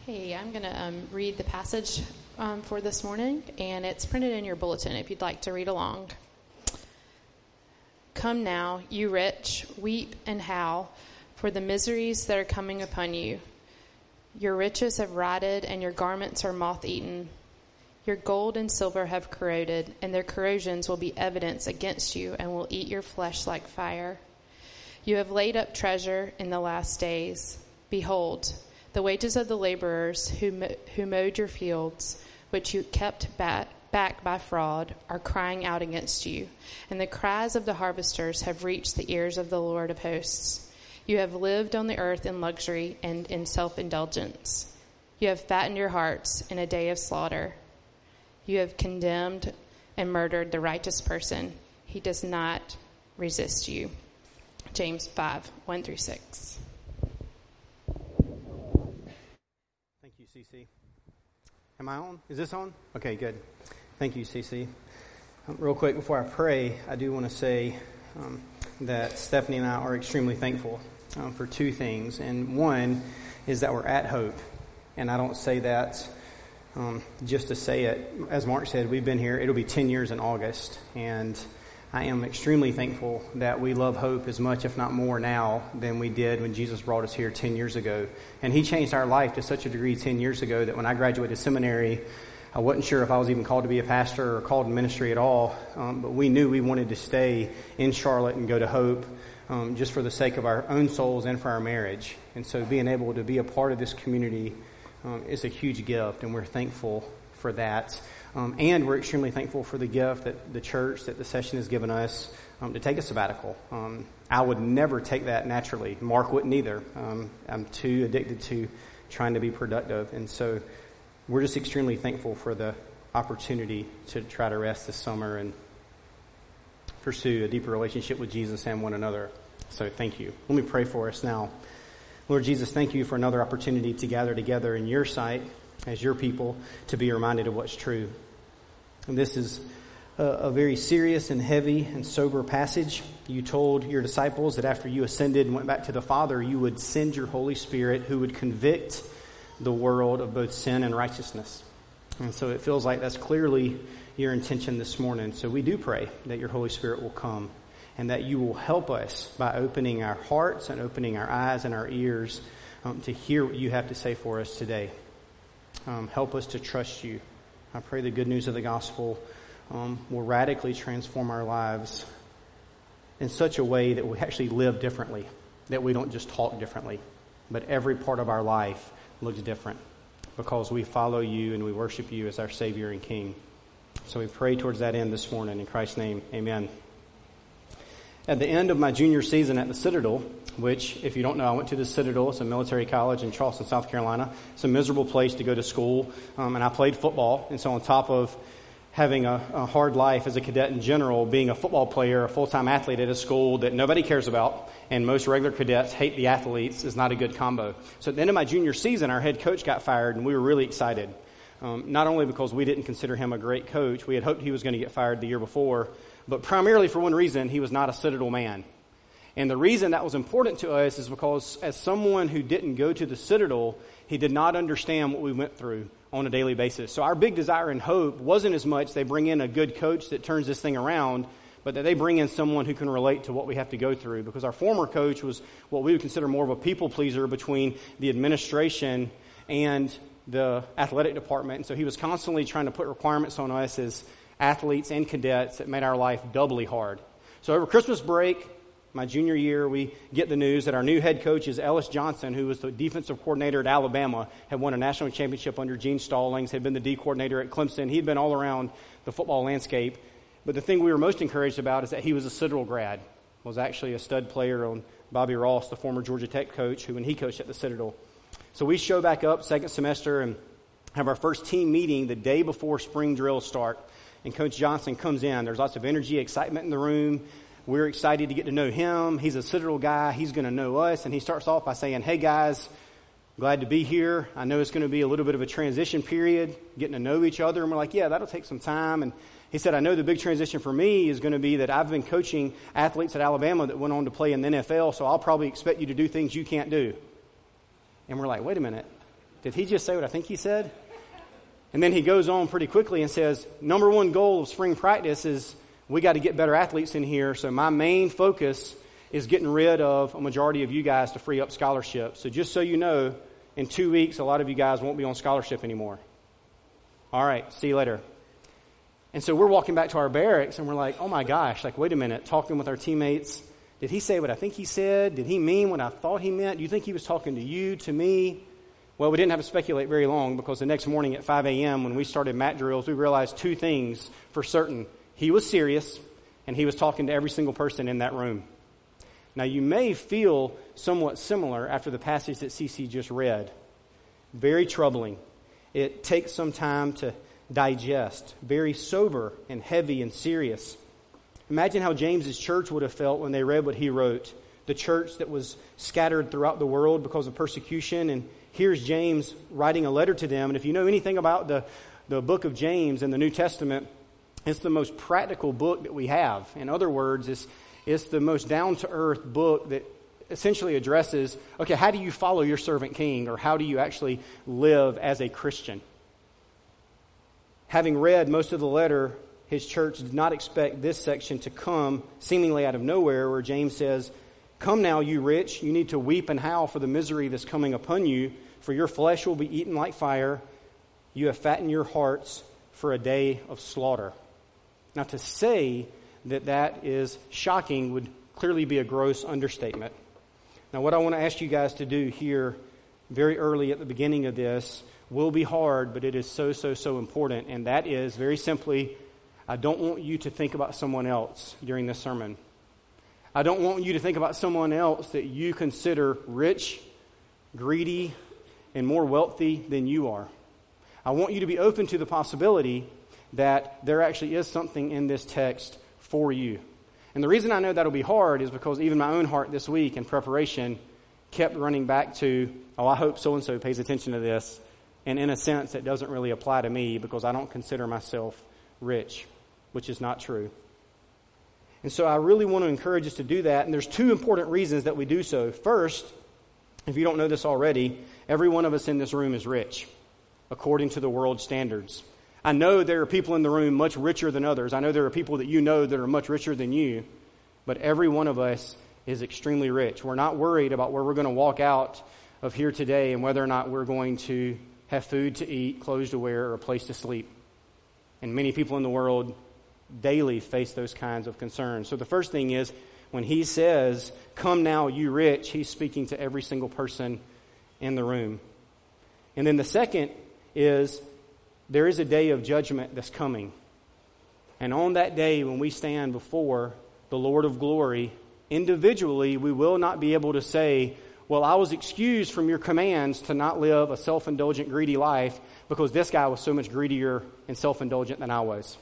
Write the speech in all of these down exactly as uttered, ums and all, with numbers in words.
Okay, I'm going to um, read the passage um, for this morning, and it's printed in your bulletin if you'd like to read along. Come now, you rich, weep and howl for the miseries that are coming upon you. Your riches have rotted, and your garments are moth-eaten. Your gold and silver have corroded, and their corrosions will be evidence against you and will eat your flesh like fire. You have laid up treasure in the last days. Behold, the wages of the laborers who who mowed your fields, which you kept back, back by fraud, are crying out against you, and the cries of the harvesters have reached the ears of the Lord of hosts. You have lived on the earth in luxury and in self-indulgence. You have fattened your hearts in a day of slaughter. You have condemned and murdered the righteous person. He does not resist you. James five, one through six. Thank you, Cece. Am I on? Is this on? Okay, good. Thank you, Cece. Um, real quick, before I pray, I do want to say um, that Stephanie and I are extremely thankful um, for two things. And one is that we're at Hope. And I don't say that um, just to say it. As Mark said, we've been here. It'll be ten years in August. And I am extremely thankful that we love Hope as much, if not more now, than we did when Jesus brought us here ten years ago. And he changed our life to such a degree ten years ago that when I graduated seminary, I wasn't sure if I was even called to be a pastor or called in ministry at all. Um, but we knew we wanted to stay in Charlotte and go to Hope um, just for the sake of our own souls and for our marriage. And so being able to be a part of this community um, is a huge gift, and we're thankful for that. Um, and we're extremely thankful for the gift that the church, that the session has given us um, to take a sabbatical. Um, I would never take that naturally. Mark wouldn't either. Um, I'm too addicted to trying to be productive. And so we're just extremely thankful for the opportunity to try to rest this summer and pursue a deeper relationship with Jesus and one another. So thank you. Let me pray for us now. Lord Jesus, thank you for another opportunity to gather together in your sight as your people to be reminded of what's true. And this is a, a very serious and heavy and sober passage. You told your disciples that after you ascended and went back to the Father, you would send your Holy Spirit who would convict the world of both sin and righteousness. And so it feels like that's clearly your intention this morning. So we do pray that your Holy Spirit will come and that you will help us by opening our hearts and opening our eyes and our ears um, to hear what you have to say for us today. Um, help us to trust you. I pray the good news of the gospel um, will radically transform our lives in such a way that we actually live differently, that we don't just talk differently, but every part of our life looks different because we follow you and we worship you as our Savior and King. So we pray towards that end this morning. In Christ's name, amen. At the end of my junior season at the Citadel, which, if you don't know, I went to the Citadel. It's a military college in Charleston, South Carolina. It's a miserable place to go to school. Um, and I played football. And so on top of having a, a hard life as a cadet in general, being a football player, a full-time athlete at a school that nobody cares about, and most regular cadets hate the athletes, is not a good combo. So at the end of my junior season, our head coach got fired, and we were really excited. Um, not only because we didn't consider him a great coach. We had hoped he was going to get fired the year before. But primarily for one reason, he was not a Citadel man. And the reason that was important to us is because as someone who didn't go to the Citadel, he did not understand what we went through on a daily basis. So our big desire and hope wasn't as much they bring in a good coach that turns this thing around, but that they bring in someone who can relate to what we have to go through. Because our former coach was what we would consider more of a people pleaser between the administration and the athletic department. And so he was constantly trying to put requirements on us as athletes and cadets that made our life doubly hard. So over Christmas break, my junior year, we get the news that our new head coach is Ellis Johnson, who was the defensive coordinator at Alabama, had won a national championship under Gene Stallings, had been the D coordinator at Clemson. He'd been all around the football landscape. But the thing we were most encouraged about is that he was a Citadel grad, was actually a stud player on Bobby Ross, the former Georgia Tech coach, who when he coached at the Citadel. So we show back up second semester and have our first team meeting the day before spring drills start. And Coach Johnson comes in. There's lots of energy, excitement in the room. We're excited to get to know him. He's a Citadel guy. He's going to know us. And he starts off by saying, hey, guys, glad to be here. I know it's going to be a little bit of a transition period, getting to know each other. And we're like, yeah, that'll take some time. And he said, I know the big transition for me is going to be that I've been coaching athletes at Alabama that went on to play in the N F L, so I'll probably expect you to do things you can't do. And we're like, wait a minute. did he just say what I think he said? And then he goes on pretty quickly and says, number one goal of spring practice is we got to get better athletes in here. So my main focus is getting rid of a majority of you guys to free up scholarships. So just so you know, in two weeks, a lot of you guys won't be on scholarship anymore. All right, see you later. And so we're walking back to our barracks, and we're like, oh my gosh, like, wait a minute, talking with our teammates. Did he say what I think he said? Did he mean what I thought he meant? Do you think he was talking to you, to me? Well, we didn't have to speculate very long, because the next morning at five a.m. when we started mat drills, we realized two things for certain. He was serious, and he was talking to every single person in that room. Now, you may feel somewhat similar after the passage that C C just read. Very troubling. It takes some time to digest. Very sober and heavy and serious. Imagine how James's church would have felt when they read what he wrote. The church that was scattered throughout the world because of persecution. And here's James writing a letter to them. And if you know anything about the, the book of James in the New Testament, it's the most practical book that we have. In other words, it's, it's the most down-to-earth book that essentially addresses, okay, how do you follow your servant king? Or how do you actually live as a Christian? Having read most of the letter, his church did not expect this section to come seemingly out of nowhere, where James says, come now, you rich, you need to weep and howl for the misery that's coming upon you, for your flesh will be eaten like fire. You have fattened your hearts for a day of slaughter. Now, to say that that is shocking would clearly be a gross understatement. Now, what I want to ask you guys to do here very early at the beginning of this will be hard, but it is so, so, so important. And that is, very simply, I don't want you to think about someone else during this sermon. I don't want you to think about someone else that you consider rich, greedy, and more wealthy than you are. I want you to be open to the possibility that there actually is something in this text for you. And the reason I know that'll be hard is because even my own heart this week in preparation kept running back to, oh, I hope so-and-so pays attention to this. And in a sense, it doesn't really apply to me because I don't consider myself rich, which is not true. And so I really want to encourage us to do that. And there's two important reasons that we do so. First, if you don't know this already, every one of us in this room is rich, according to the world standards. I know there are people in the room much richer than others. I know there are people that you know that are much richer than you. But every one of us is extremely rich. We're not worried about where we're going to walk out of here today and whether or not we're going to have food to eat, clothes to wear, or a place to sleep. And many people in the world daily face those kinds of concerns. So the first thing is, when he says, come now, you rich, he's speaking to every single person in the room. And then the second is, there is a day of judgment that's coming. And on that day, when we stand before the Lord of glory, individually, we will not be able to say, well, I was excused from your commands to not live a self-indulgent, greedy life because this guy was so much greedier and self-indulgent than I was.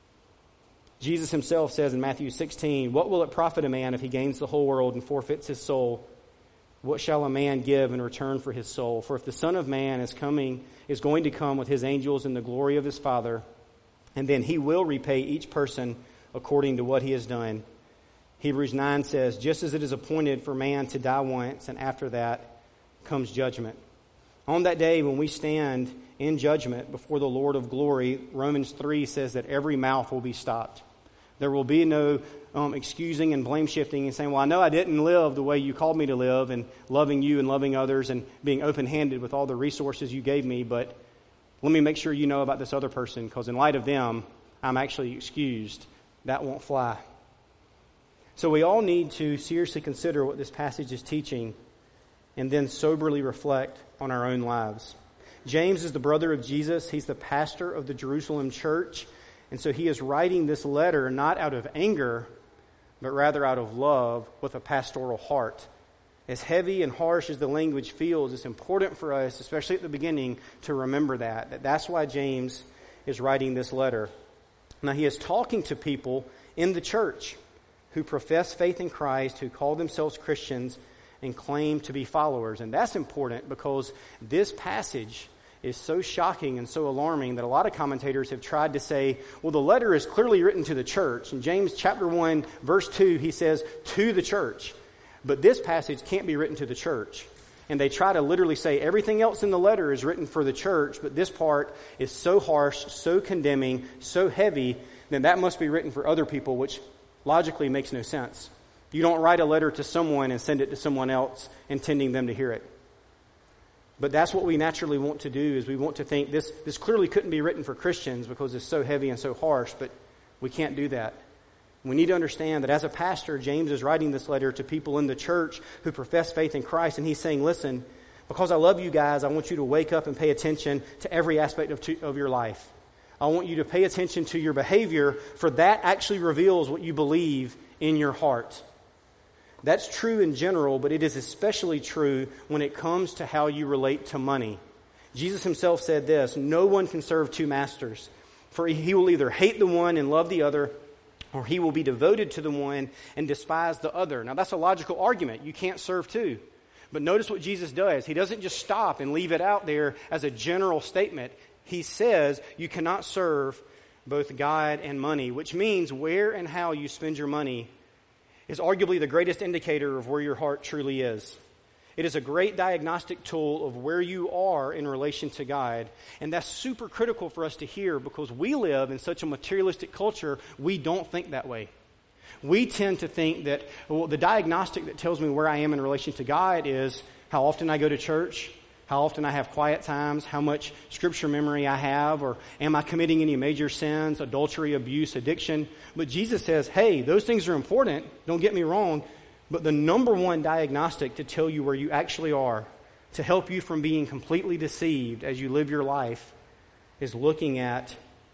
Jesus himself says in Matthew sixteen, what will it profit a man if he gains the whole world and forfeits his soul? What shall a man give in return for his soul? For if the Son of Man is coming, is going to come with his angels in the glory of his Father, and then he will repay each person according to what he has done. Hebrews nine says, just as it is appointed for man to die once, and after that comes judgment. On that day when we stand in judgment before the Lord of glory, Romans three says that every mouth will be stopped. There will be no um, excusing and blame shifting and saying, well, I know I didn't live the way you called me to live, and loving you and loving others and being open-handed with all the resources you gave me, but let me make sure you know about this other person, because in light of them, I'm actually excused. That won't fly. So we all need to seriously consider what this passage is teaching and then soberly reflect on our own lives. James is the brother of Jesus. He's the pastor of the Jerusalem church. And so he is writing this letter not out of anger, but rather out of love with a pastoral heart. As heavy and harsh as the language feels, it's important for us, especially at the beginning, to remember that. that that's why James is writing this letter. Now, he is talking to people in the church who profess faith in Christ, who call themselves Christians, and claim to be followers. And that's important because this passage is so shocking and so alarming that a lot of commentators have tried to say, well, the letter is clearly written to the church. In James chapter one, verse two, he says, to the church. But this passage can't be written to the church. and they try to literally say everything else in the letter is written for the church, but this part is so harsh, so condemning, so heavy, then that must be written for other people, which logically makes no sense. You don't write a letter to someone and send it to someone else intending them to hear it. But that's what we naturally want to do, is we want to think this, this clearly couldn't be written for Christians because it's so heavy and so harsh, but we can't do that. We need to understand that as a pastor, James is writing this letter to people in the church who profess faith in Christ, and he's saying, listen, because I love you guys, I want you to wake up and pay attention to every aspect of, to, of your life. I want you to pay attention to your behavior, for that actually reveals what you believe in your heart. That's true in general, but it is especially true when it comes to how you relate to money. Jesus himself said this, no one can serve two masters, for he will either hate the one and love the other, or he will be devoted to the one and despise the other. Now that's a logical argument. You can't serve two. But notice what Jesus does. He doesn't just stop and leave it out there as a general statement. He says you cannot serve both God and money, which means where and how you spend your money is arguably the greatest indicator of where your heart truly is. It is a great diagnostic tool of where you are in relation to God. And that's super critical for us to hear, because we live in such a materialistic culture, we don't think that way. We tend to think that, well, the diagnostic that tells me where I am in relation to God is how often I go to church, how often I have quiet times, how much scripture memory I have, or am I committing any major sins, adultery, abuse, addiction. But Jesus says, hey, those things are important, don't get me wrong, but the number one diagnostic to tell you where you actually are, to help you from being completely deceived as you live your life, is looking at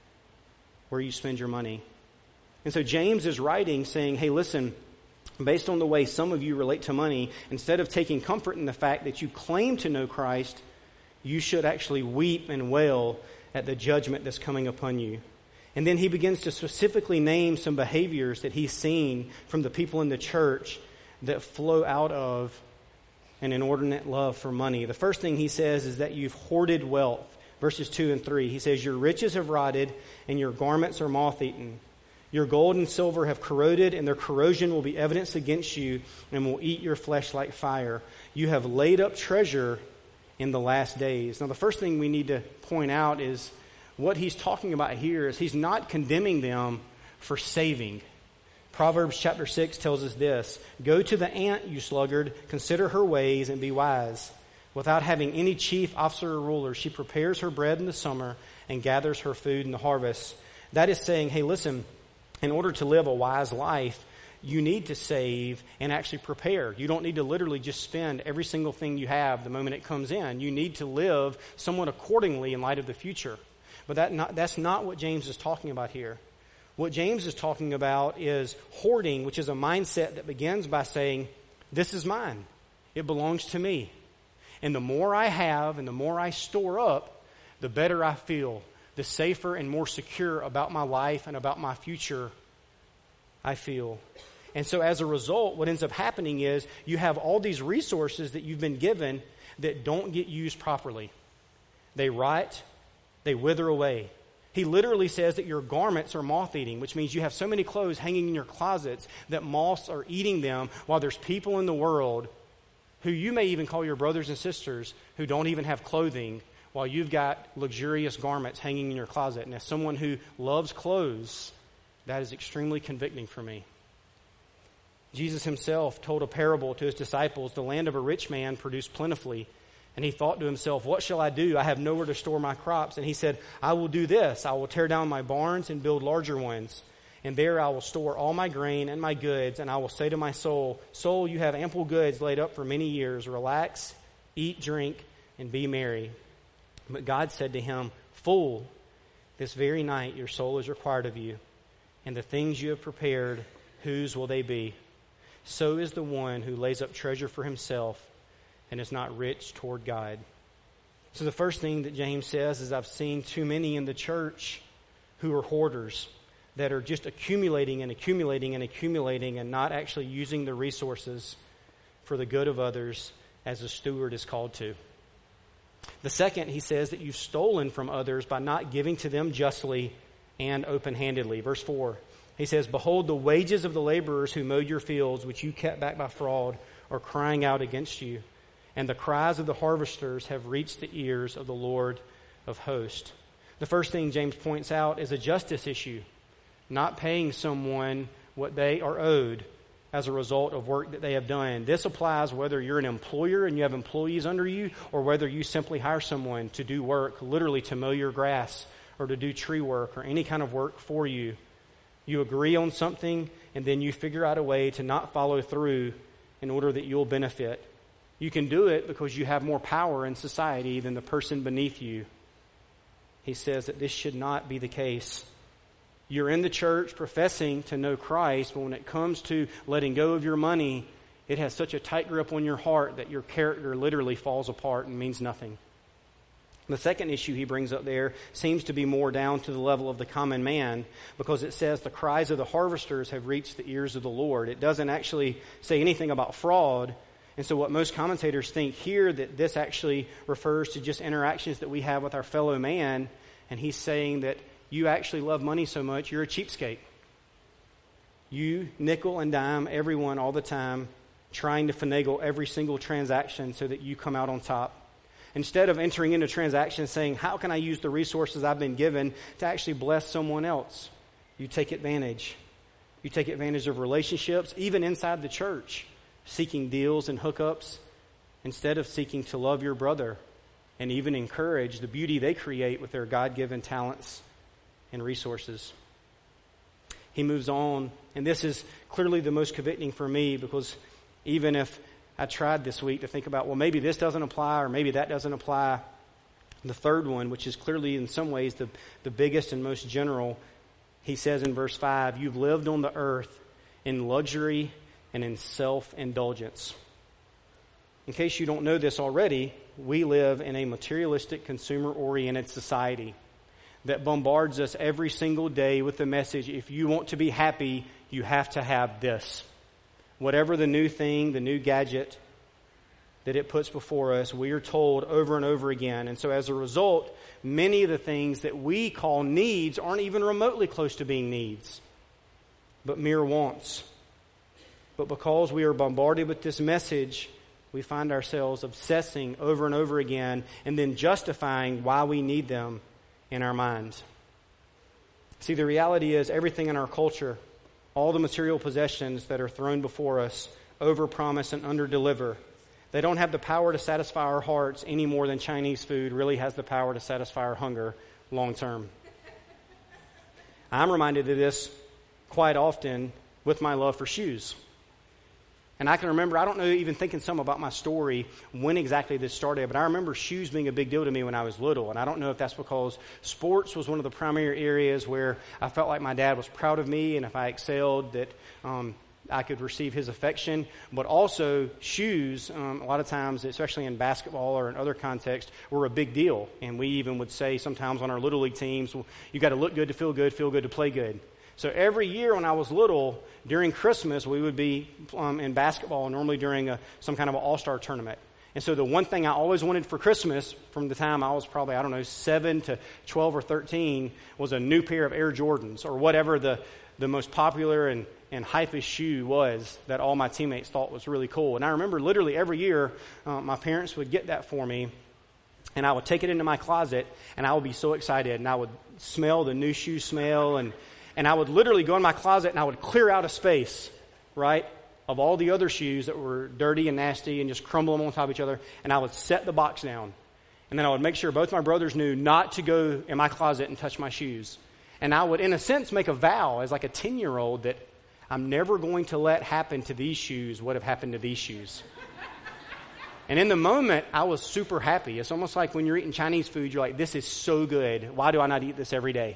where you spend your money. And so James is writing saying, hey, listen, based on the way some of you relate to money, instead of taking comfort in the fact that you claim to know Christ, you should actually weep and wail at the judgment that's coming upon you. And then he begins to specifically name some behaviors that he's seen from the people in the church that flow out of an inordinate love for money. The first thing he says is that you've hoarded wealth. Verses two and three, he says, your riches have rotted and your garments are moth-eaten. Your gold and silver have corroded, and their corrosion will be evidence against you and will eat your flesh like fire. You have laid up treasure in the last days. Now, the first thing we need to point out is what he's talking about here is he's not condemning them for saving. Proverbs chapter six tells us this, go to the ant, you sluggard, consider her ways and be wise. Without having any chief, officer, or ruler, she prepares her bread in the summer and gathers her food in the harvest. That is saying, hey, listen, in order to live a wise life, you need to save and actually prepare. You don't need to literally just spend every single thing you have the moment it comes in. You need to live somewhat accordingly in light of the future. But that not, that's not what James is talking about here. What James is talking about is hoarding, which is a mindset that begins by saying, this is mine. It belongs to me. And the more I have and the more I store up, the better I feel. The safer and more secure about my life and about my future I feel. And so as a result, what ends up happening is you have all these resources that you've been given that don't get used properly. They rot, they wither away. He literally says that your garments are moth-eating, which means you have so many clothes hanging in your closets that moths are eating them, while there's people in the world who you may even call your brothers and sisters who don't even have clothing, while you've got luxurious garments hanging in your closet. And as someone who loves clothes, that is extremely convicting for me. Jesus himself told a parable to his disciples. The land of a rich man produced plentifully. And he thought to himself, what shall I do? I have nowhere to store my crops. And he said, I will do this. I will tear down my barns and build larger ones. And there I will store all my grain and my goods. And I will say to my soul, soul, you have ample goods laid up for many years. Relax, eat, drink, and be merry. But God said to him, fool, this very night your soul is required of you. And the things you have prepared, whose will they be? So is the one who lays up treasure for himself and is not rich toward God. So the first thing that James says is I've seen too many in the church who are hoarders, that are just accumulating and accumulating and accumulating and not actually using the resources for the good of others as a steward is called to. The second, he says that you've stolen from others by not giving to them justly and open-handedly. Verse four, he says, behold, the wages of the laborers who mowed your fields, which you kept back by fraud, are crying out against you. and the cries of the harvesters have reached the ears of the Lord of hosts. The first thing James points out is a justice issue, not paying someone what they are owed as a result of work that they have done. This applies whether you're an employer and you have employees under you, or whether you simply hire someone to do work, literally to mow your grass or to do tree work or any kind of work for you. You agree on something, and then you figure out a way to not follow through in order that you'll benefit. You can do it because you have more power in society than the person beneath you. He says that this should not be the case. You're in the church professing to know Christ, but when it comes to letting go of your money, it has such a tight grip on your heart that your character literally falls apart and means nothing. The second issue he brings up there seems to be more down to the level of the common man, because it says the cries of the harvesters have reached the ears of the Lord. It doesn't actually say anything about fraud. And so what most commentators think here, that this actually refers to just interactions that we have with our fellow man. And he's saying that you actually love money so much, you're a cheapskate. You nickel and dime everyone all the time, trying to finagle every single transaction so that you come out on top. Instead of entering into transactions saying, how can I use the resources I've been given to actually bless someone else? You take advantage. You take advantage of relationships, even inside the church, seeking deals and hookups instead of seeking to love your brother and even encourage the beauty they create with their God-given talents and resources. He moves on, and this is clearly the most convicting for me, because even if I tried this week to think about, well, maybe this doesn't apply or maybe that doesn't apply, the third one, which is clearly in some ways the, the biggest and most general, he says in verse five, you've lived on the earth in luxury and in self-indulgence. In case you don't know this already, we live in a materialistic, consumer-oriented society that bombards us every single day with the message, if you want to be happy, you have to have this. Whatever the new thing, the new gadget that it puts before us, we are told over and over again. And so as a result, many of the things that we call needs aren't even remotely close to being needs, but mere wants. But because we are bombarded with this message, we find ourselves obsessing over and over again and then justifying why we need them in our minds. See, the reality is everything in our culture, all the material possessions that are thrown before us, overpromise and underdeliver. They don't have the power to satisfy our hearts any more than Chinese food really has the power to satisfy our hunger long term. I'm reminded of this quite often with my love for shoes. And I can remember, I don't know, even thinking some about my story, when exactly this started, but I remember shoes being a big deal to me when I was little. And I don't know if that's because sports was one of the primary areas where I felt like my dad was proud of me, and if I excelled, that um, I could receive his affection. But also, shoes, um, a lot of times, especially in basketball or in other contexts, were a big deal. And we even would say sometimes on our Little League teams, well, you got to look good to feel good, feel good to play good. So every year when I was little, during Christmas, we would be um, in basketball, normally during a, some kind of an all-star tournament. And so the one thing I always wanted for Christmas, from the time I was probably, I don't know, seven to twelve or thirteen, was a new pair of Air Jordans, or whatever the, the most popular and, and hypest shoe was that all my teammates thought was really cool. And I remember literally every year, uh, my parents would get that for me, and I would take it into my closet, and I would be so excited, and I would smell the new shoe smell, and And I would literally go in my closet and I would clear out a space, right, of all the other shoes that were dirty and nasty and just crumble them on top of each other. And I would set the box down. And then I would make sure both my brothers knew not to go in my closet and touch my shoes. And I would, in a sense, make a vow as like a ten-year-old that I'm never going to let happen to these shoes what have happened to these shoes. And in the moment, I was super happy. It's almost like when you're eating Chinese food, you're like, this is so good. Why do I not eat this every day?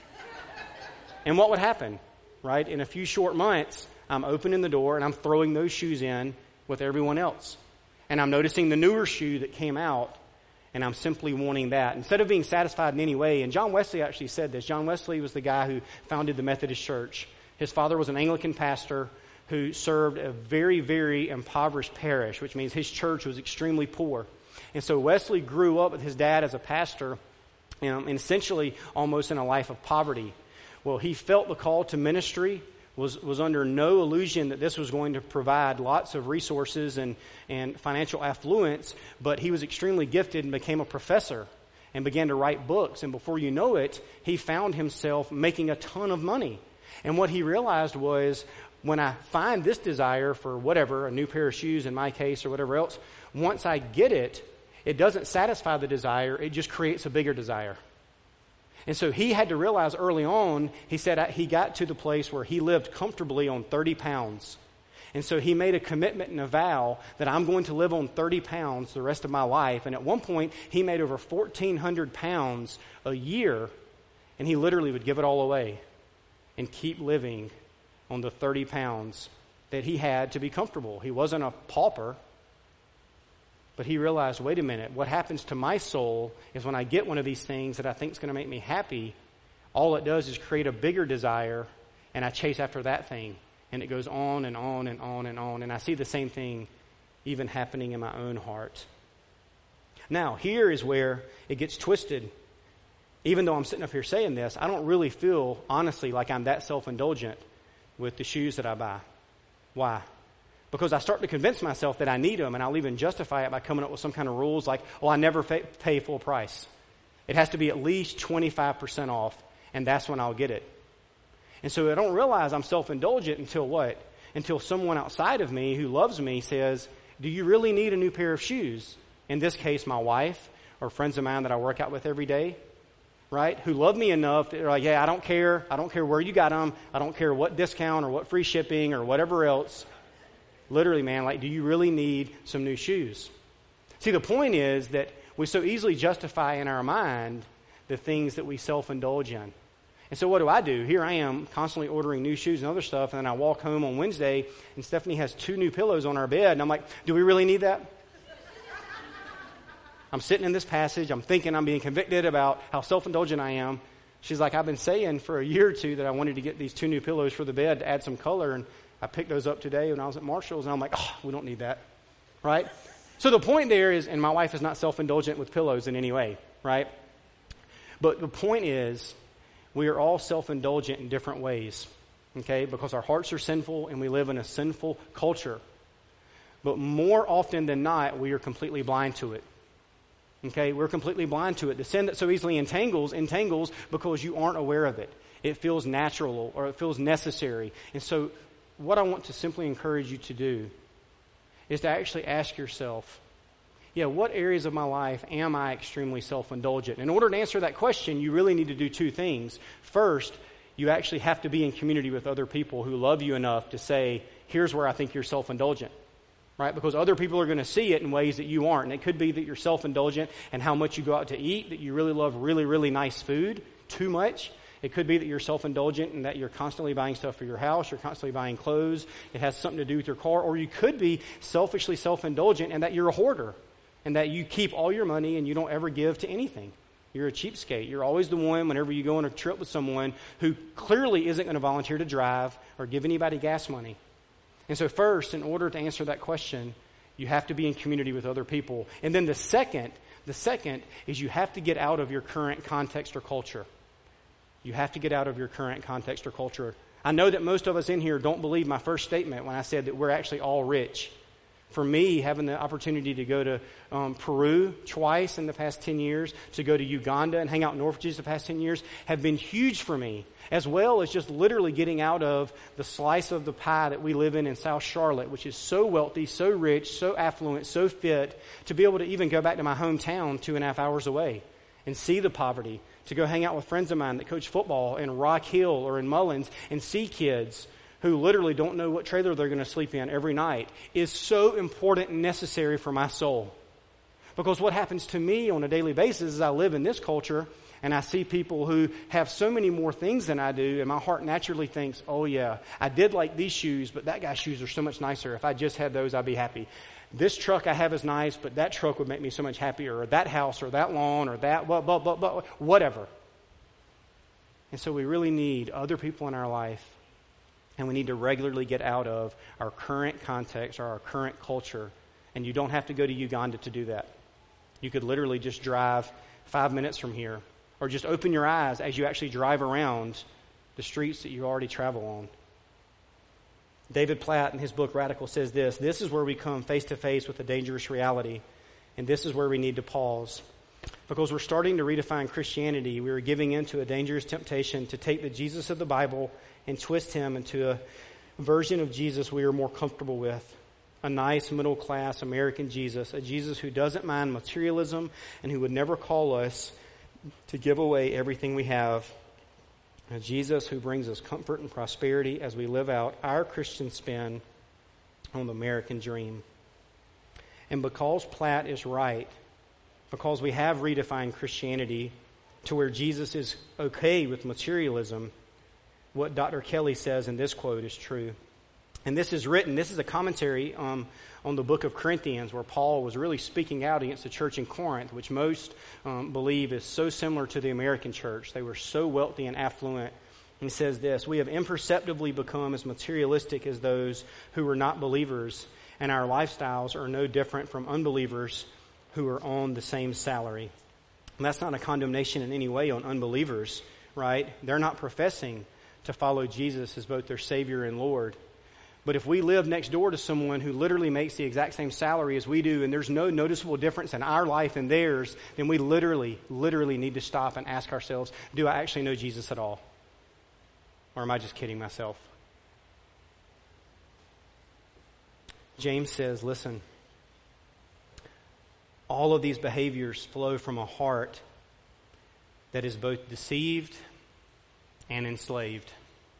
And what would happen, right? In a few short months, I'm opening the door and I'm throwing those shoes in with everyone else. And I'm noticing the newer shoe that came out, and I'm simply wanting that. Instead of being satisfied in any way, and John Wesley actually said this. John Wesley was the guy who founded the Methodist Church. His father was an Anglican pastor who served a very, very impoverished parish, which means his church was extremely poor. And so Wesley grew up with his dad as a pastor, um, and essentially almost in a life of poverty. Well, he felt the call to ministry was, was under no illusion that this was going to provide lots of resources and, and financial affluence, but he was extremely gifted and became a professor and began to write books. And before you know it, he found himself making a ton of money. And what he realized was, when I find this desire for whatever, a new pair of shoes in my case or whatever else, once I get it, it doesn't satisfy the desire, it just creates a bigger desire. And so he had to realize early on, he said he got to the place where he lived comfortably on thirty pounds. And so he made a commitment and a vow that I'm going to live on thirty pounds the rest of my life. And at one point, he made over fourteen hundred pounds a year, and he literally would give it all away and keep living on the thirty pounds that he had to be comfortable. He wasn't a pauper. But he realized, wait a minute, what happens to my soul is when I get one of these things that I think is going to make me happy, all it does is create a bigger desire, and I chase after that thing. And it goes on and on and on and on. And I see the same thing even happening in my own heart. Now, here is where it gets twisted. Even though I'm sitting up here saying this, I don't really feel, honestly, like I'm that self-indulgent with the shoes that I buy. Why? Because I start to convince myself that I need them, and I'll even justify it by coming up with some kind of rules like, oh, I never fa- pay full price. It has to be at least twenty-five percent off, and that's when I'll get it. And so I don't realize I'm self-indulgent until what? Until someone outside of me who loves me says, do you really need a new pair of shoes? In this case, my wife or friends of mine that I work out with every day, right? Who love me enough that they're like, yeah, I don't care. I don't care where you got them. I don't care what discount or what free shipping or whatever else. Literally, man, like, do you really need some new shoes? See, the point is that we so easily justify in our mind the things that we self-indulge in. And so what do I do? Here I am constantly ordering new shoes and other stuff, and then I walk home on Wednesday, and Stephanie has two new pillows on our bed, and I'm like, do we really need that? I'm sitting in this passage, I'm thinking, I'm being convicted about how self-indulgent I am. She's like, I've been saying for a year or two that I wanted to get these two new pillows for the bed to add some color, and I picked those up today when I was at Marshall's, and I'm like, oh, we don't need that, right? So the point there is, and my wife is not self-indulgent with pillows in any way, right? But the point is, we are all self-indulgent in different ways, okay? Because our hearts are sinful, and we live in a sinful culture. But more often than not, we are completely blind to it, okay? We're completely blind to it. The sin that so easily entangles, entangles because you aren't aware of it. It feels natural, or it feels necessary. And so what I want to simply encourage you to do is to actually ask yourself, yeah, what areas of my life am I extremely self-indulgent? In order to answer that question, you really need to do two things. First, you actually have to be in community with other people who love you enough to say, here's where I think you're self-indulgent, right? Because other people are going to see it in ways that you aren't. And it could be that you're self-indulgent and how much you go out to eat, that you really love really, really nice food, too much. It could be that you're self-indulgent and that you're constantly buying stuff for your house, you're constantly buying clothes, it has something to do with your car, or you could be selfishly self-indulgent and that you're a hoarder and that you keep all your money and you don't ever give to anything. You're a cheapskate. You're always the one whenever you go on a trip with someone who clearly isn't going to volunteer to drive or give anybody gas money. And so first, in order to answer that question, you have to be in community with other people. And then the second, the second is you have to get out of your current context or culture. You have to get out of your current context or culture. I know that most of us in here don't believe my first statement when I said that we're actually all rich. For me, having the opportunity to go to um, Peru twice in the past ten years, to go to Uganda and hang out in orphanages the past ten years, have been huge for me, as well as just literally getting out of the slice of the pie that we live in in South Charlotte, which is so wealthy, so rich, so affluent, so fit, to be able to even go back to my hometown two and a half hours away and see the poverty, to go hang out with friends of mine that coach football in Rock Hill or in Mullins and see kids who literally don't know what trailer they're going to sleep in every night, is so important and necessary for my soul. Because what happens to me on a daily basis is I live in this culture and I see people who have so many more things than I do, and my heart naturally thinks, oh yeah, I did like these shoes, but that guy's shoes are so much nicer. If I just had those, I'd be happy. This truck I have is nice, but that truck would make me so much happier, or that house, or that lawn, or that, blah, blah, blah, blah, whatever. And so we really need other people in our life, and we need to regularly get out of our current context or our current culture. And you don't have to go to Uganda to do that. You could literally just drive five minutes from here, or just open your eyes as you actually drive around the streets that you already travel on. David Platt, in his book Radical, says this: this is where we come face to face with a dangerous reality, and this is where we need to pause. Because we're starting to redefine Christianity, we are giving into a dangerous temptation to take the Jesus of the Bible and twist him into a version of Jesus we are more comfortable with. A nice middle-class American Jesus, a Jesus who doesn't mind materialism and who would never call us to give away everything we have. A Jesus who brings us comfort and prosperity as we live out our Christian spin on the American dream. And because Platt is right, because we have redefined Christianity to where Jesus is okay with materialism, what Doctor Kelly says in this quote is true. And this is written, this is a commentary um, on the book of Corinthians, where Paul was really speaking out against the church in Corinth, which most um, believe is so similar to the American church. They were so wealthy and affluent. And he says this: we have imperceptibly become as materialistic as those who were not believers, and our lifestyles are no different from unbelievers who are on the same salary. And that's not a condemnation in any way on unbelievers, right? They're not professing to follow Jesus as both their Savior and Lord. But if we live next door to someone who literally makes the exact same salary as we do, and there's no noticeable difference in our life and theirs, then we literally, literally need to stop and ask ourselves, do I actually know Jesus at all? Or am I just kidding myself? James says, listen, all of these behaviors flow from a heart that is both deceived and enslaved.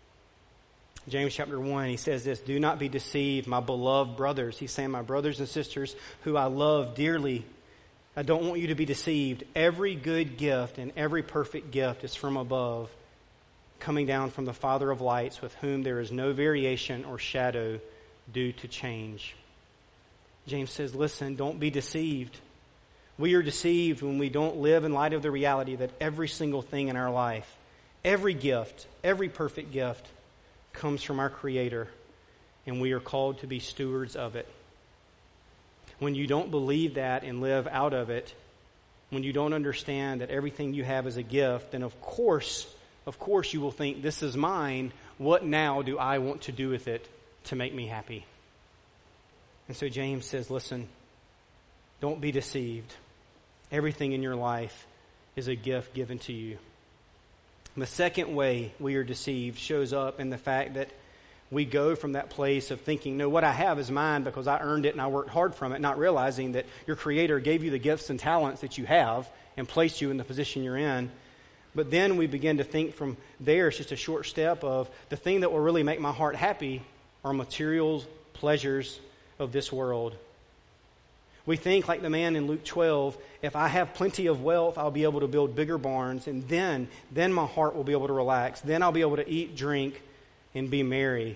James chapter one, he says this: do not be deceived, my beloved brothers. He's saying, my brothers and sisters who I love dearly, I don't want you to be deceived. Every good gift and every perfect gift is from above, coming down from the Father of lights, with whom there is no variation or shadow due to change. James says, listen, don't be deceived. We are deceived when we don't live in light of the reality that every single thing in our life, every gift, every perfect gift, comes from our Creator, and we are called to be stewards of it. When you don't believe that and live out of it, when you don't understand that everything you have is a gift, then of course, of course you will think, this is mine. What now do I want to do with it to make me happy? And so James says, listen, don't be deceived. Everything in your life is a gift given to you. The second way we are deceived shows up in the fact that we go from that place of thinking, no, what I have is mine because I earned it and I worked hard from it, not realizing that your Creator gave you the gifts and talents that you have and placed you in the position you're in. But then we begin to think from there, it's just a short step of the thing that will really make my heart happy are material pleasures of this world. We think like the man in Luke twelve, if I have plenty of wealth, I'll be able to build bigger barns, and then, then my heart will be able to relax. Then I'll be able to eat, drink, and be merry.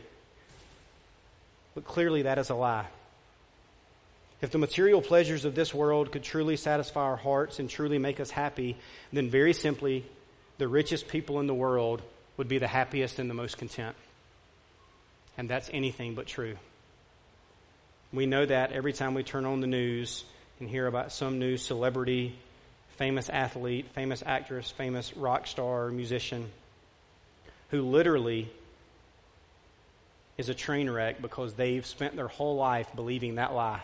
But clearly that is a lie. If the material pleasures of this world could truly satisfy our hearts and truly make us happy, then very simply, the richest people in the world would be the happiest and the most content. And that's anything but true. We know that every time we turn on the news and hear about some new celebrity, famous athlete, famous actress, famous rock star, musician, who literally is a train wreck because they've spent their whole life believing that lie.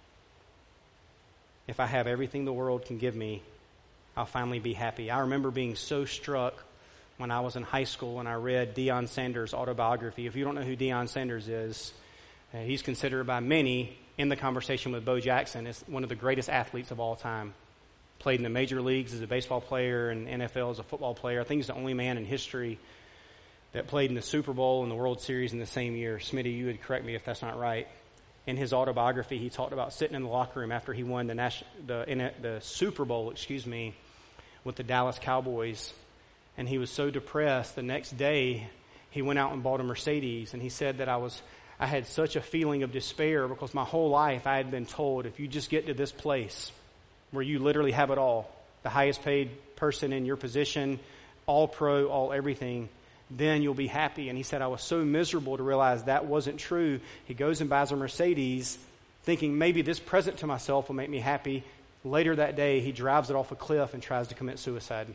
If I have everything the world can give me, I'll finally be happy. I remember being so struck when I was in high school and I read Deion Sanders' autobiography. If you don't know who Deion Sanders is, uh, he's considered by many in the conversation with Bo Jackson as one of the greatest athletes of all time. Played in the major leagues as a baseball player and N F L as a football player. I think he's the only man in history that played in the Super Bowl and the World Series in the same year. Smitty, you would correct me if that's not right. In his autobiography, he talked about sitting in the locker room after he won the national, the, in a, the Super Bowl, excuse me, with the Dallas Cowboys. And he was so depressed. The next day, he went out and bought a Mercedes. And he said that I was, I had such a feeling of despair because my whole life I had been told, if you just get to this place where you literally have it all, the highest paid person in your position, all pro, all everything, then you'll be happy. And he said, I was so miserable to realize that wasn't true. He goes and buys a Mercedes thinking maybe this present to myself will make me happy. Later that day, he drives it off a cliff and tries to commit suicide.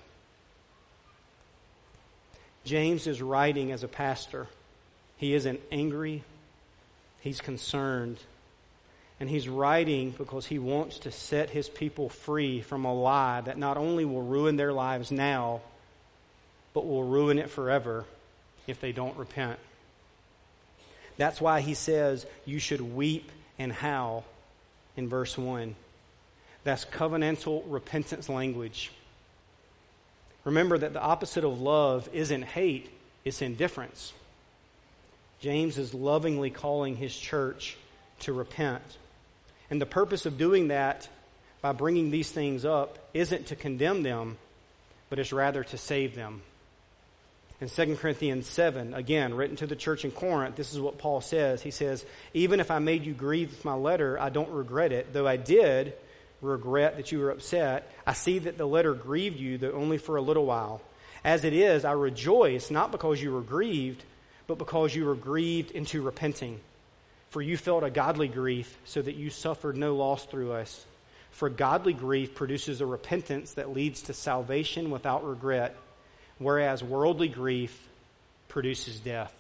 James is writing as a pastor. He is an angry, He's concerned. And he's writing because he wants to set his people free from a lie that not only will ruin their lives now, but will ruin it forever if they don't repent. That's why he says you should weep and howl in verse one. That's covenantal repentance language. Remember that the opposite of love isn't hate, it's indifference. James is lovingly calling his church to repent. And the purpose of doing that by bringing these things up isn't to condemn them, but it's rather to save them. In Second Corinthians seven, again, written to the church in Corinth, this is what Paul says. He says, even if I made you grieve with my letter, I don't regret it. Though I did regret that you were upset, I see that the letter grieved you, though only for a little while. As it is, I rejoice, not because you were grieved, but because you were grieved into repenting. For you felt a godly grief, so that you suffered no loss through us. For godly grief produces a repentance that leads to salvation without regret, whereas worldly grief produces death.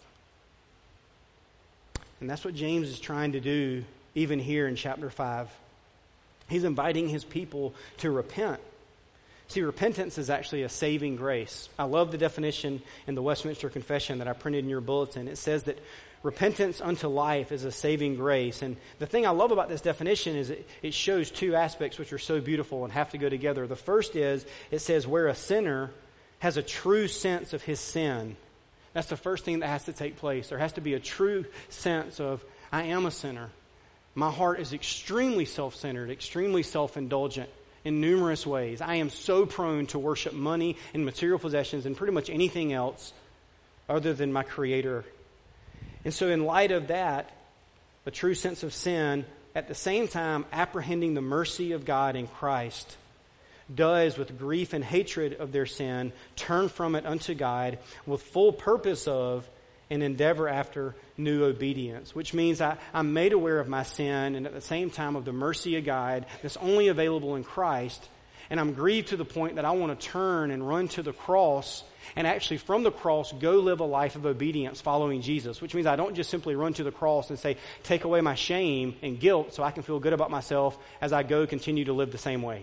And that's what James is trying to do even here in chapter five. He's inviting his people to repent. See, repentance is actually a saving grace. I love the definition in the Westminster Confession that I printed in your bulletin. It says that repentance unto life is a saving grace. And the thing I love about this definition is it, it shows two aspects which are so beautiful and have to go together. The first is it says where a sinner has a true sense of his sin. That's the first thing that has to take place. There has to be a true sense of, I am a sinner. My heart is extremely self-centered, extremely self-indulgent in numerous ways. I am so prone to worship money and material possessions and pretty much anything else other than my Creator. And so in light of that, a true sense of sin, at the same time apprehending the mercy of God in Christ, does, with grief and hatred of their sin, turn from it unto God with full purpose of and endeavor after new obedience, which means I, I'm made aware of my sin and at the same time of the mercy of God that's only available in Christ, and I'm grieved to the point that I want to turn and run to the cross and actually from the cross go live a life of obedience following Jesus, which means I don't just simply run to the cross and say, take away my shame and guilt so I can feel good about myself as I go continue to live the same way.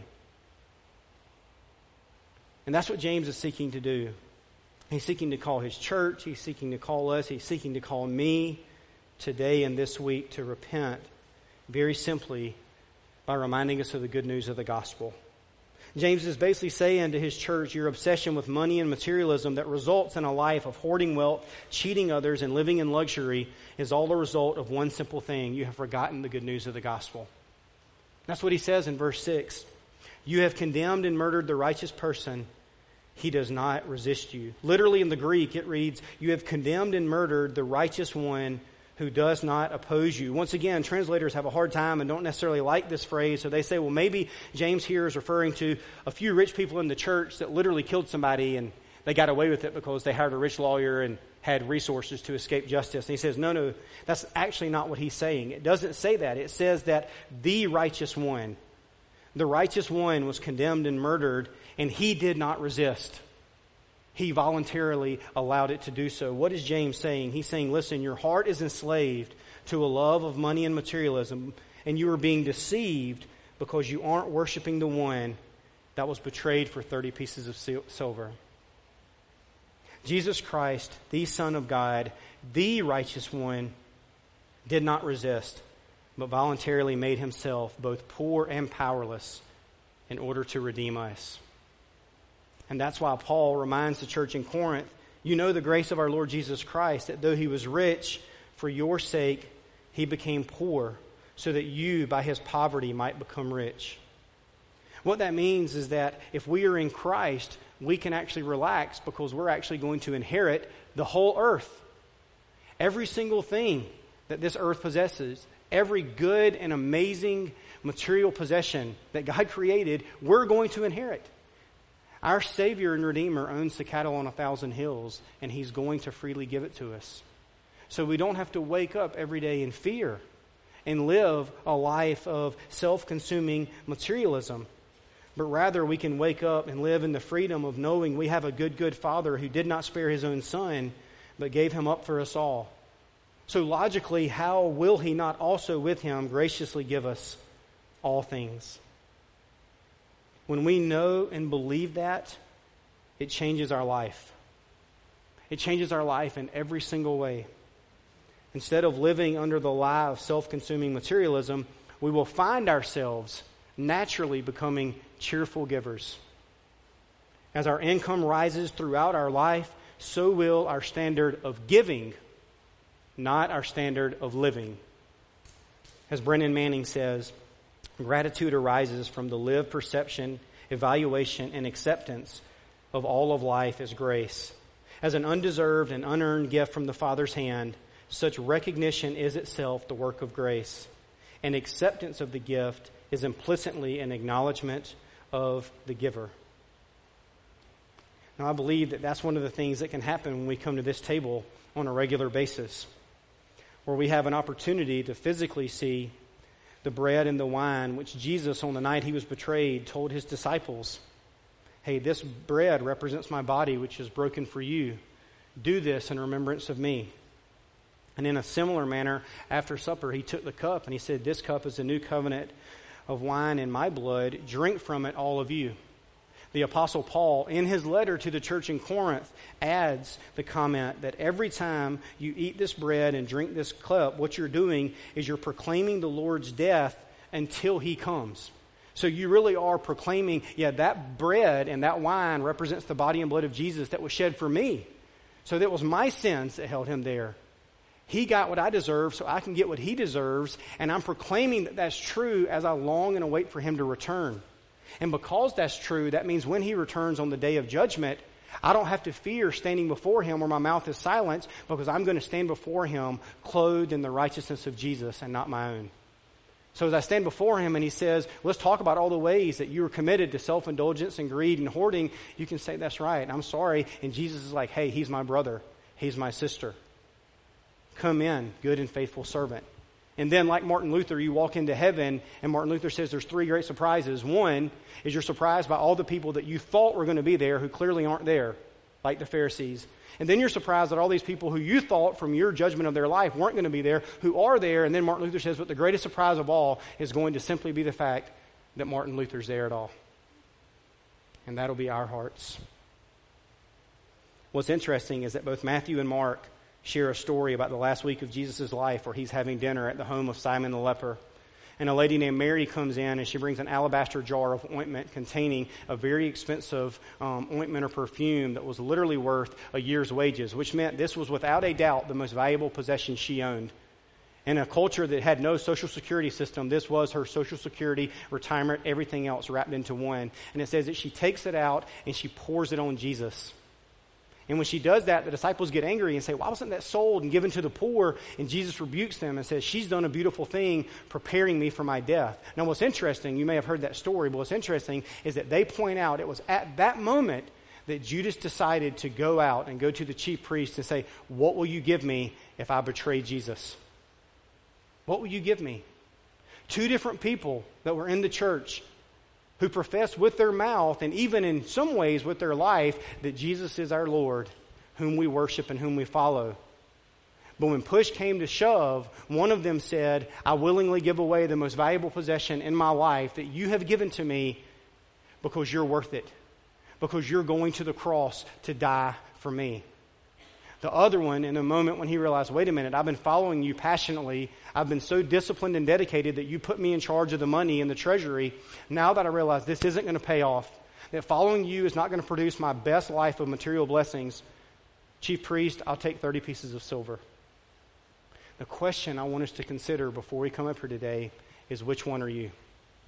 And that's what James is seeking to do. He's seeking to call his church. He's seeking to call us. He's seeking to call me today and this week to repent very simply by reminding us of the good news of the gospel. James is basically saying to his church, your obsession with money and materialism that results in a life of hoarding wealth, cheating others, and living in luxury is all the result of one simple thing. You have forgotten the good news of the gospel. That's what he says in verse six. You have condemned and murdered the righteous person. He does not resist you. Literally in the Greek, it reads, you have condemned and murdered the righteous one who does not oppose you. Once again, translators have a hard time and don't necessarily like this phrase, so they say, well, maybe James here is referring to a few rich people in the church that literally killed somebody and they got away with it because they hired a rich lawyer and had resources to escape justice. And he says, no, no, that's actually not what he's saying. It doesn't say that. It says that the righteous one, the righteous one was condemned and murdered, and he did not resist. He voluntarily allowed it to do so. What is James saying? He's saying, listen, your heart is enslaved to a love of money and materialism, and you are being deceived because you aren't worshiping the one that was betrayed for thirty pieces of silver. Jesus Christ, the Son of God, the righteous one, did not resist, but voluntarily made himself both poor and powerless in order to redeem us. And that's why Paul reminds the church in Corinth, you know the grace of our Lord Jesus Christ, that though he was rich, for your sake he became poor, so that you by his poverty might become rich. What that means is that if we are in Christ, we can actually relax because we're actually going to inherit the whole earth. Every single thing that this earth possesses, every good and amazing material possession that God created, we're going to inherit. Our Savior and Redeemer owns the cattle on a thousand hills, and he's going to freely give it to us. So we don't have to wake up every day in fear and live a life of self-consuming materialism. But rather we can wake up and live in the freedom of knowing we have a good, good Father who did not spare his own Son, but gave him up for us all. So logically, how will he not also with him graciously give us all things? When we know and believe that, it changes our life. It changes our life in every single way. Instead of living under the lie of self-consuming materialism, we will find ourselves naturally becoming cheerful givers. As our income rises throughout our life, so will our standard of giving, not our standard of living. As Brennan Manning says, gratitude arises from the lived perception, evaluation, and acceptance of all of life as grace. As an undeserved and unearned gift from the Father's hand, such recognition is itself the work of grace. And acceptance of the gift is implicitly an acknowledgement of the giver. Now, I believe that that's one of the things that can happen when we come to this table on a regular basis, where we have an opportunity to physically see the bread and the wine, which Jesus, on the night he was betrayed, told his disciples, hey, this bread represents my body, which is broken for you. Do this in remembrance of me. And in a similar manner, after supper, he took the cup and he said, this cup is the new covenant of wine in my blood. Drink from it, all of you. The Apostle Paul, in his letter to the church in Corinth, adds the comment that every time you eat this bread and drink this cup, what you're doing is you're proclaiming the Lord's death until he comes. So you really are proclaiming, yeah, that bread and that wine represents the body and blood of Jesus that was shed for me. So that was my sins that held him there. He got what I deserve, so I can get what he deserves, and I'm proclaiming that that's true as I long and await for him to return. And because that's true, that means when he returns on the day of judgment, I don't have to fear standing before him where my mouth is silenced, because I'm going to stand before him clothed in the righteousness of Jesus and not my own. So as I stand before him and he says, let's talk about all the ways that you were committed to self-indulgence and greed and hoarding, you can say, that's right, I'm sorry. And Jesus is like, hey, he's my brother. He's my sister. Come in, good and faithful servant. And then, like Martin Luther, you walk into heaven, and Martin Luther says there's three great surprises. One is you're surprised by all the people that you thought were going to be there who clearly aren't there, like the Pharisees. And then you're surprised that all these people who you thought from your judgment of their life weren't going to be there, who are there. And then Martin Luther says, but the greatest surprise of all is going to simply be the fact that Martin Luther's there at all. And that'll be our hearts. What's interesting is that both Matthew and Mark share a story about the last week of Jesus' life where he's having dinner at the home of Simon the leper. And a lady named Mary comes in and she brings an alabaster jar of ointment containing a very expensive um, ointment or perfume that was literally worth a year's wages, which meant this was without a doubt the most valuable possession she owned. In a culture that had no social security system, this was her social security, retirement, everything else wrapped into one. And it says that she takes it out and she pours it on Jesus. And when she does that, the disciples get angry and say, why wasn't that sold and given to the poor? And Jesus rebukes them and says, she's done a beautiful thing preparing me for my death. Now, what's interesting, you may have heard that story, but what's interesting is that they point out it was at that moment that Judas decided to go out and go to the chief priest and say, what will you give me if I betray Jesus? What will you give me? Two different people that were in the church who profess with their mouth and even in some ways with their life that Jesus is our Lord, whom we worship and whom we follow. But when push came to shove, one of them said, I willingly give away the most valuable possession in my life that you have given to me because you're worth it, because you're going to the cross to die for me. The other one, in a moment when he realized, wait a minute, I've been following you passionately. I've been so disciplined and dedicated that you put me in charge of the money in the treasury. Now that I realize this isn't going to pay off, that following you is not going to produce my best life of material blessings, chief priest, I'll take thirty pieces of silver. The question I want us to consider before we come up here today is, which one are you?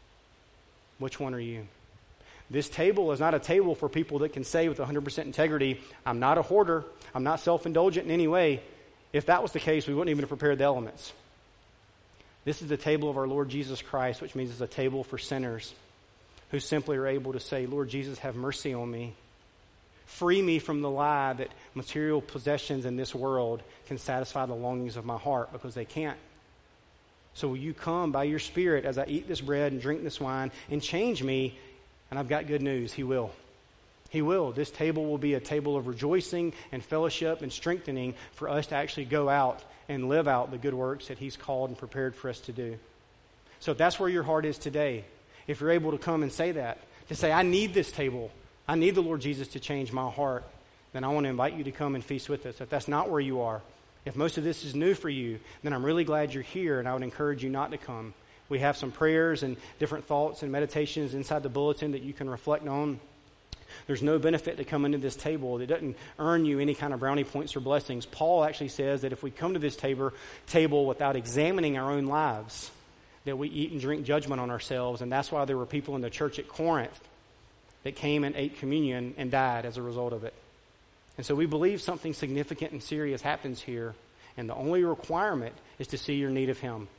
Which one are you? This table is not a table for people that can say with one hundred percent integrity, I'm not a hoarder, I'm not self-indulgent in any way. If that was the case, we wouldn't even have prepared the elements. This is the table of our Lord Jesus Christ, which means it's a table for sinners who simply are able to say, Lord Jesus, have mercy on me. Free me from the lie that material possessions in this world can satisfy the longings of my heart, because they can't. So will you come by your Spirit as I eat this bread and drink this wine and change me? And I've got good news. He will. He will. This table will be a table of rejoicing and fellowship and strengthening for us to actually go out and live out the good works that He's called and prepared for us to do. So if that's where your heart is today, if you're able to come and say that, to say, I need this table, I need the Lord Jesus to change my heart, then I want to invite you to come and feast with us. If that's not where you are, if most of this is new for you, then I'm really glad you're here, and I would encourage you not to come. We have some prayers and different thoughts and meditations inside the bulletin that you can reflect on. There's no benefit to coming to this table. It doesn't earn you any kind of brownie points or blessings. Paul actually says that if we come to this table, table without examining our own lives, that we eat and drink judgment on ourselves. And that's why there were people in the church at Corinth that came and ate communion and died as a result of it. And so we believe something significant and serious happens here. And the only requirement is to see your need of Him.